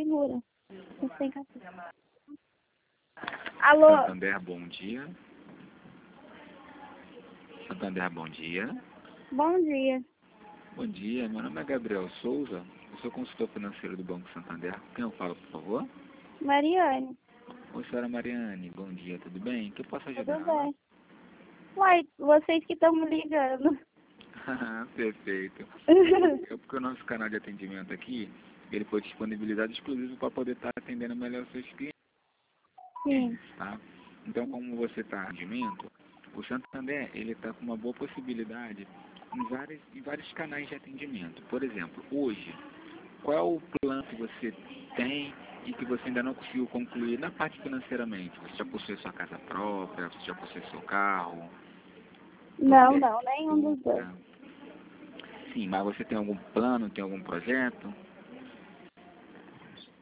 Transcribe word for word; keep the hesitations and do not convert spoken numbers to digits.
segura. Você tem carteira. Alô? Santander, bom dia. Santander, bom dia. Bom dia. Bom dia, meu nome é Gabriel Souza, eu sou consultor financeiro do Banco Santander. Com quem eu falo, por favor? Mariane. Oi, senhora Mariane, bom dia, tudo bem? O que eu posso ajudar? Tudo bem. Uai, vocês que estão me ligando. Perfeito. É porque o nosso canal de atendimento aqui, ele foi disponibilizado exclusivo para poder estar atendendo melhor os seus clientes. Sim. Tá? Então, como você está em atendimento, o Santander ele está com uma boa possibilidade em vários, em vários canais de atendimento. Por exemplo, hoje, qual é o plano que você tem e que você ainda não conseguiu concluir na parte financeiramente? Você já possui sua casa própria, você já possui seu carro? Não, Você não, nenhum dos dois. Sim, mas você tem algum plano, tem algum projeto?